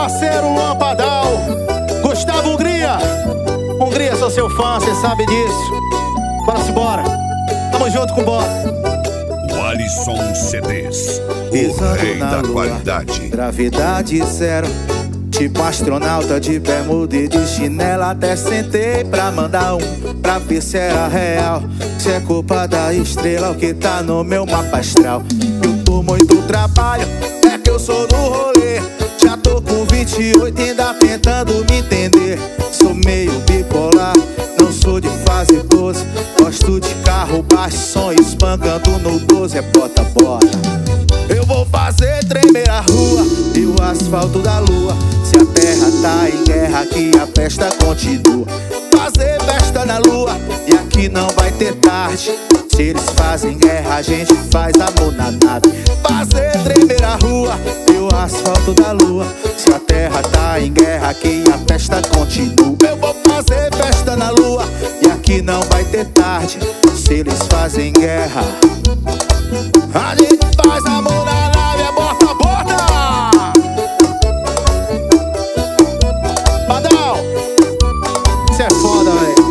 parceiro Luan Padal, Gustavo Hungria. Hungria, sou seu fã, cê sabe disso. Bora-se embora, tamo junto com bora. O Alisson CDs, o Pisando rei na da lua, qualidade. gravidade zero, tipo astronauta de bermuda e de chinela. Até sentei pra mandar pra ver se era real. Se é culpa da estrela o que tá no meu mapa astral. Eu por muito trabalho, é que eu sou do rolê. Já tô com 28 e ainda tentando me entender. Sou meio bipolar, não sou de fase pose. Gosto de carro baixo, som espancando no 12. É bota, bota. Eu vou fazer tremer a rua e o asfalto da lua. Se a terra tá em guerra, aqui a festa continua. Fazer festa na lua e aqui não vai ter tarde. Se eles fazem guerra, a gente faz amor na nave. Fazer tremer a rua e o asfalto da lua. Se a terra tá em guerra, aqui a festa continua. Eu vou fazer festa na lua e aqui não vai ter tarde. Se eles fazem guerra, a gente faz amor na nave, é bota, bota! Padal, cê é foda, velho.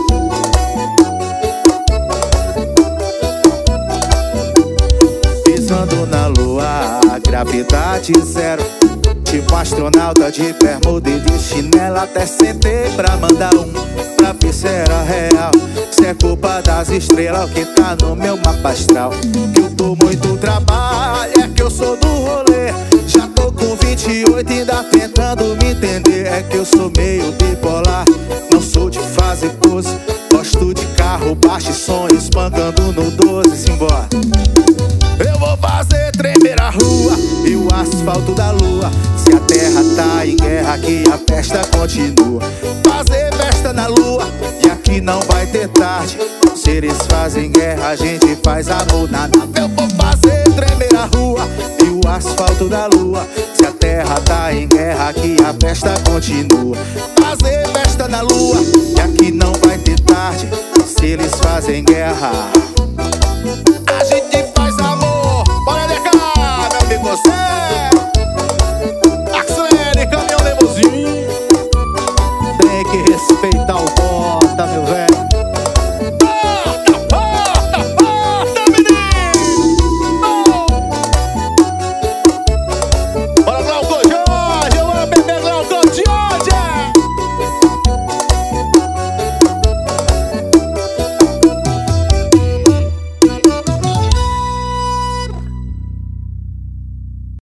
Pisando na lua, gravidade zero, tipo astronauta de bermuda e de chinela. Até sentei pra mandar pra ver se era real. Se é culpa das estrelas o que tá no meu mapa astral. Que eu tô muito trabalho, é que eu sou do rolê. Já tô com 28 e ainda tentando me entender. É que eu sou meio bipolar, não sou de fazer pose. Gosto de carro baixo e som espancando no 12. Simbora. Eu vou fazer tremer a rua e o asfalto da lua. Se a terra tá em guerra, aqui a festa continua. Fazer festa na lua e aqui não vai ter tarde. Se eles fazem guerra, a gente faz amor na nave. Eu vou fazer tremer a rua e o asfalto da lua. Se a terra tá em guerra, aqui a festa continua. Fazer festa na lua e aqui não vai ter tarde. Se eles fazem guerra,